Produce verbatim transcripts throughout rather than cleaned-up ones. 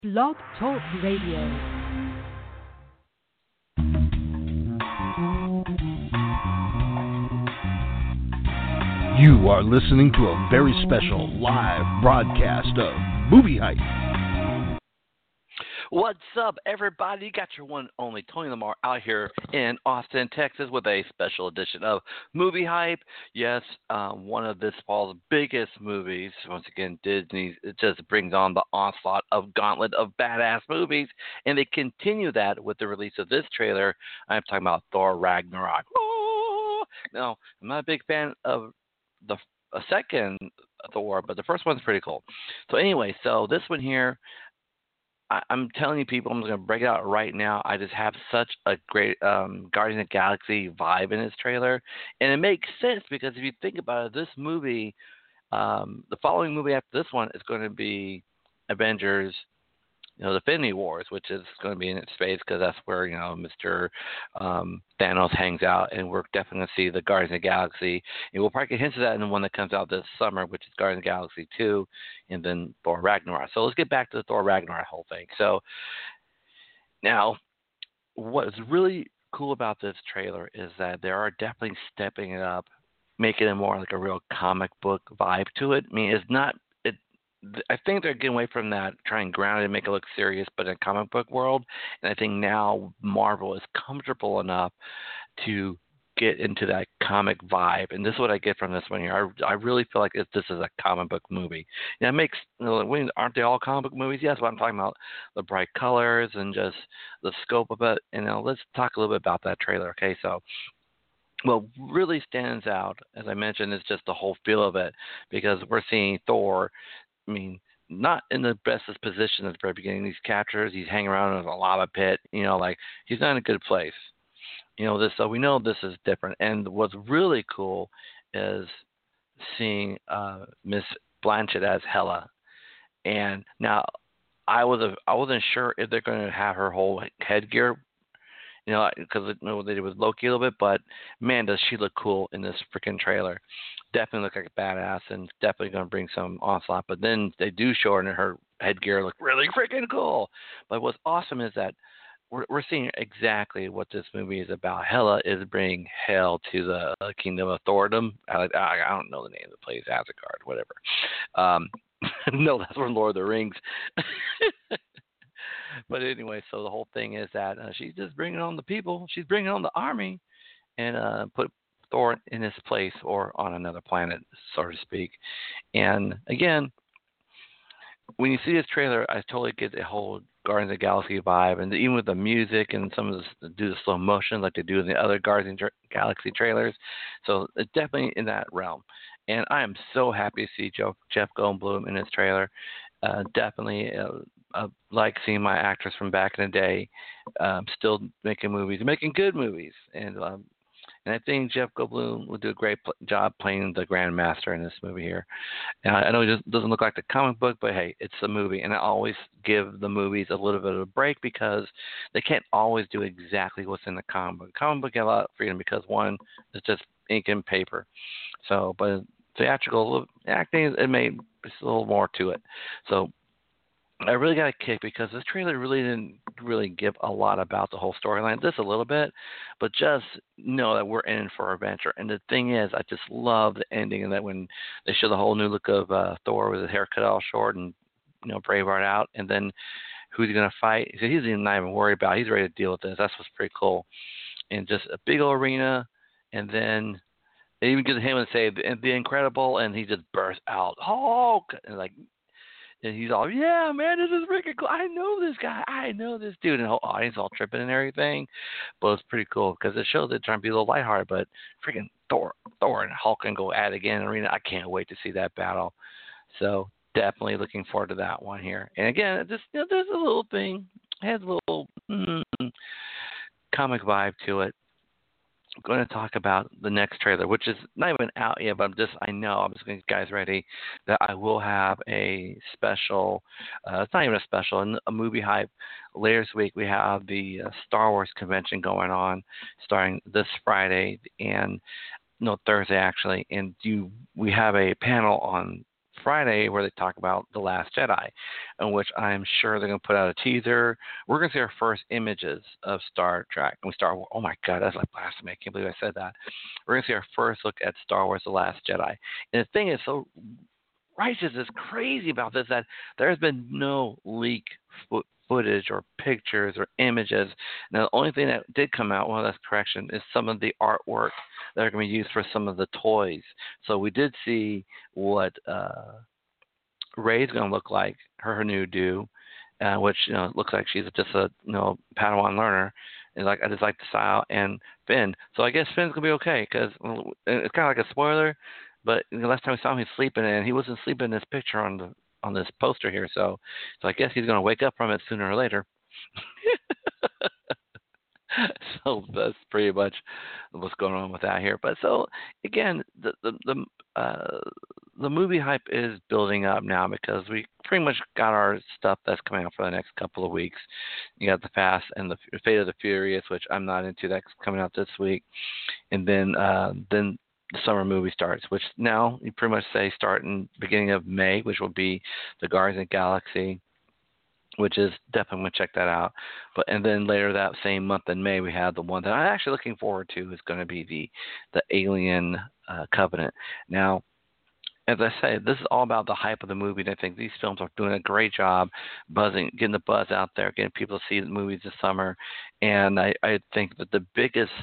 Blog Talk Radio. You are listening to a very special live broadcast of Movie Hype. What's up, everybody? You got your one and only Tony Lamar out here in Austin, Texas, with a special edition of Movie Hype. Yes, um, one of this fall's biggest movies. Once again, Disney it just brings on the onslaught of gauntlet of badass movies, and they continue that with the release of this trailer. I'm talking about Thor Ragnarok. Oh! Now, I'm not a big fan of the a second Thor, but the first one's pretty cool. So anyway, so this one here, I'm telling you, people, I'm just going to break it out right now. I just have such a great um, Guardians of the Galaxy vibe in this trailer. And it makes sense because if you think about it, this movie, um, the following movie after this one is going to be Avengers, you know, the Infinity Wars, which is going to be in space because that's where, you know, Mister Um, Thanos hangs out. And we're definitely going to see the Guardians of the Galaxy. And we'll probably get hints of that in the one that comes out this summer, which is Guardians of the Galaxy two, and then Thor Ragnarok. So let's get back to the Thor Ragnarok whole thing. So now, what is really cool about this trailer is that they are definitely stepping it up, making it more like a real comic book vibe to it. I mean, it's not I think they're getting away from that, trying to ground it and make it look serious, but in a comic book world. And I think now Marvel is comfortable enough to get into that comic vibe. And this is what I get from this one here. I, I really feel like it, this is a comic book movie. Yeah, it makes, you know, aren't they all comic book movies? Yes, but I'm talking about the bright colors and just the scope of it. And you know, let's talk a little bit about that trailer. Okay, so what really stands out, as I mentioned, is just the whole feel of it, because we're seeing Thor, I mean, not in the bestest position at the very beginning. These captures, he's hanging around in a lava pit. You know, like he's not in a good place. You know this, so we know this is different. And what's really cool is seeing uh, Miss Blanchett as Hela. And now, I was a, I wasn't sure if they're going to have her whole headgear. You know, because you know, they did with Loki a little bit, but man, does she look cool in this freaking trailer. Definitely look like a badass and definitely going to bring some onslaught. But then they do show her and her headgear look really freaking cool. But what's awesome is that we're, we're seeing exactly what this movie is about. Hela is bringing hell to the uh, kingdom of Thordom. I, I, I don't know the name of the place, Asgard, whatever. Um, no, that's from Lord of the Rings. But anyway, so the whole thing is that uh, she's just bringing on the people. She's bringing on the army and uh, put Thor in his place or on another planet, so to speak. And again, when you see this trailer, I totally get the whole Guardians of the Galaxy vibe, and even with the music and some of the do the slow motion like they do in the other Guardians of the Galaxy trailers. So it's definitely in that realm. And I am so happy to see Joe, Jeff Goldblum in this trailer. Uh, definitely uh, uh, like seeing my actors from back in the day um, still making movies, making good movies. And um, and I think Jeff Goldblum will do a great pl- job playing the Grand Master in this movie here. And I, I know it just doesn't look like the comic book, but hey, it's a movie. And I always give the movies a little bit of a break because they can't always do exactly what's in the comic book. The comic book has a lot of freedom because, one, it's just ink and paper. So, but theatrical acting, it may there's a little more to it. So I really got a kick because this trailer really didn't really give a lot about the whole storyline. Just a little bit, but just know that we're in for adventure. And the thing is, I just love the ending and that when they show the whole new look of uh, Thor with his hair cut all short and, you know, Braveheart out, and then who's he going to fight? So he's not even worried about it. He's ready to deal with this. That's what's pretty cool. And just a big old arena, and then they even get him and say the, the Incredible, and he just bursts out Hulk, and like, and he's all, yeah, man, this is freaking cool. I know this guy. I know this dude, and the whole audience all tripping and everything. But it's pretty cool because it shows they're trying to be a little lighthearted. But freaking Thor, Thor and Hulk can go at it again in the arena. I can't wait to see that battle. So definitely looking forward to that one here. And again, just you know, there's a little thing, it has a little mm, comic vibe to it. I'm going to talk about the next trailer, which is not even out yet, but I'm just, I know, I'm just going to get guys ready that I will have a special, uh, it's not even a special, in a Movie Hype. Later this week, we have the uh, Star Wars convention going on starting this Friday and, no, Thursday actually, and you, we have a panel on Friday where they talk about The Last Jedi, in which I'm sure they're going to put out a teaser. We're going to see our first images of Star Trek. And we start, oh my God, that's like blasphemy. I can't believe I said that. We're going to see our first look at Star Wars The Last Jedi. And the thing is so righteous, is crazy about this, that there has been no leak fo- footage or pictures or images. Now, the only thing that did come out, well, that's correction, is some of the artwork that are going to be used for some of the toys. So we did see what uh, Rey's going to look like, her, her new do, uh, which, you know, looks like she's just a, you know, Padawan learner. And like I just like the style, and Finn. So I guess Finn's going to be okay, because it's kind of like a spoiler, but the last time we saw him, he's sleeping, and he wasn't sleeping in this picture on the on this poster here. So, so I guess he's going to wake up from it sooner or later. So that's pretty much what's going on with that here. But so again, the the the, uh, the movie hype is building up now, because we pretty much got our stuff that's coming out for the next couple of weeks. You got the Fast and the Fate of the Furious, which I'm not into. That's coming out this week, and then uh, then. The summer movie starts, which now you pretty much say start in beginning of May, which will be the Guardians of the Galaxy, which is definitely going to check that out. But and then later that same month in May, we have the one that I'm actually looking forward to, is going to be the the Alien uh, Covenant. Now, as I say, this is all about the hype of the movie, and I think these films are doing a great job buzzing, getting the buzz out there, getting people to see the movies this summer. And I, I think that the biggest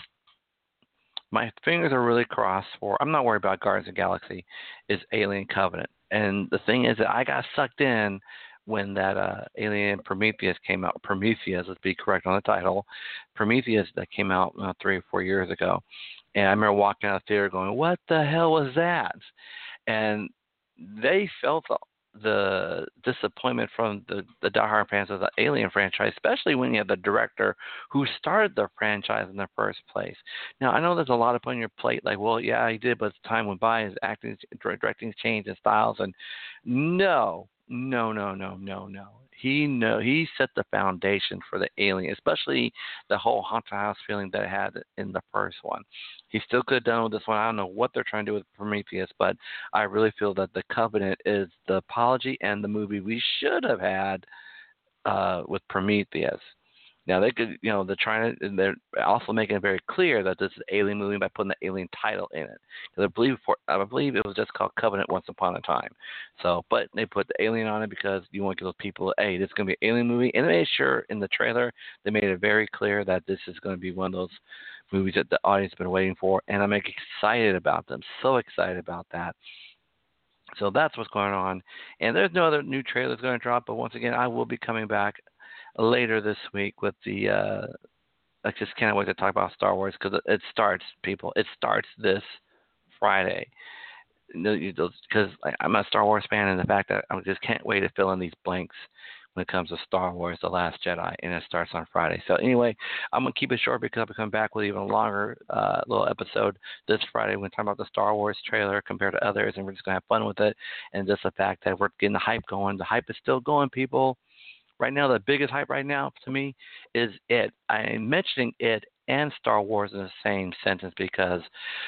my fingers are really crossed for, I'm not worried about Guardians of the Galaxy, is Alien Covenant. And the thing is that I got sucked in when that uh, Alien Prometheus came out. Prometheus, let's be correct on the title. Prometheus, that came out uh, three or four years ago. And I remember walking out of the theater going, what the hell was that? And they felt the the disappointment from the, the diehard fans of the Alien franchise, especially when you have the director who started the franchise in the first place. Now, I know there's a lot up on your plate, like, well, yeah, he did, but as time went by, his acting, directing changed, his styles, and no, no, no, no, no, no. He know he set the foundation for the Alien, especially the whole haunted house feeling that it had in the first one. He still could have done with this one. I don't know what they're trying to do with Prometheus, but I really feel that The Covenant is the apology and the movie we should have had uh, with Prometheus. Now they could, you know, they're trying to, they're also making it very clear that this is an Alien movie by putting the Alien title in it. Because I believe, for, I believe it was just called Covenant Once Upon a Time. So, but they put the Alien on it because you want to give those people, hey, this is going to be an Alien movie. And they made sure in the trailer they made it very clear that this is going to be one of those movies that the audience has been waiting for. And I'm excited about them, so excited about that. So that's what's going on. And there's no other new trailers going to drop. But once again, I will be coming back later this week with the uh I just can't wait to talk about Star Wars, because it, it starts, people it starts this Friday, because I'm a Star Wars fan, and the fact that I just can't wait to fill in these blanks when it comes to Star Wars The Last Jedi, and it starts on Friday. So anyway, I'm going to keep it short, because I'll be coming back with even a longer uh, little episode this Friday. We're going to talk about the Star Wars trailer compared to others, and we're just going to have fun with it, and just the fact that we're getting the hype going. The hype is still going, people. Right now, the biggest hype right now to me is it. I'm mentioning it and Star Wars in the same sentence because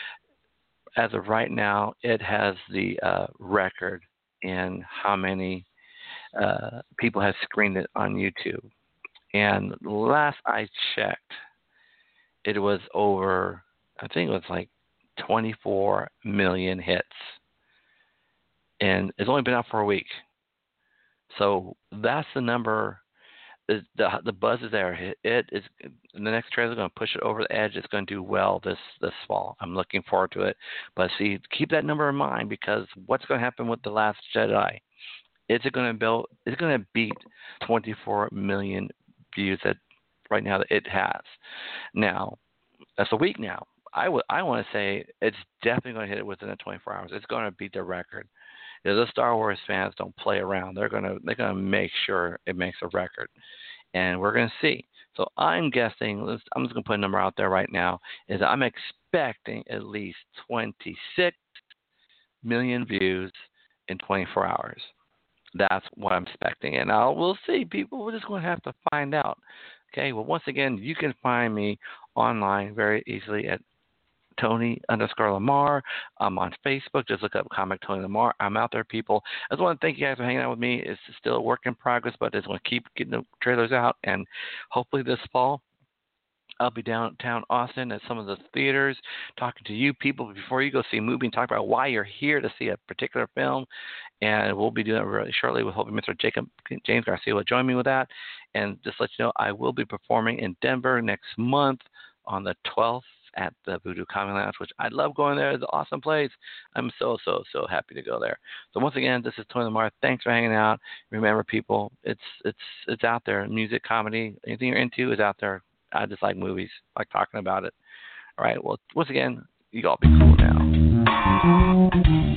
as of right now, it has the uh, record in how many uh, people have screened it on YouTube. And last I checked, it was over, I think it was like twenty-four million hits. And it's only been out for a week. So that's the number. The the buzz is there. It is the next trailer is going to push it over the edge. It's going to do well this this fall. I'm looking forward to it. But see, keep that number in mind, because what's going to happen with The Last Jedi? Is it going to build? It's going to beat twenty-four million views that right now that it has. Now that's a week now. I would I want to say it's definitely going to hit it within the twenty-four hours. It's going to beat the record. If the Star Wars fans don't play around, they're gonna they're gonna make sure it makes a record, and we're gonna see. So I'm guessing. Let's, I'm just gonna put a number out there right now. Is I'm expecting at least twenty-six million views in twenty-four hours. That's what I'm expecting, and I'll we'll see. People, we're just gonna have to find out. Okay. Well, once again, you can find me online very easily at Tony underscore Lamar. I'm on Facebook. Just look up Comic Tony Lamar. I'm out there, people. I just want to thank you guys for hanging out with me. It's still a work in progress, but I just want to keep getting the trailers out, and hopefully this fall I'll be downtown Austin at some of the theaters talking to you people before you go see a movie and talk about why you're here to see a particular film. And we'll be doing that really shortly with hoping Mister Jacob James Garcia will join me with that. And just let you know, I will be performing in Denver next month on the twelfth at the Voodoo Comedy Lounge, which I love going there. It's an awesome place. I'm so, so, so happy to go there. So once again, this is Tony Lamar. Thanks for hanging out. Remember, people, it's it's it's out there. Music, comedy, anything you're into is out there. I just like movies, I like talking about it. All right, well, once again, you all be cool now.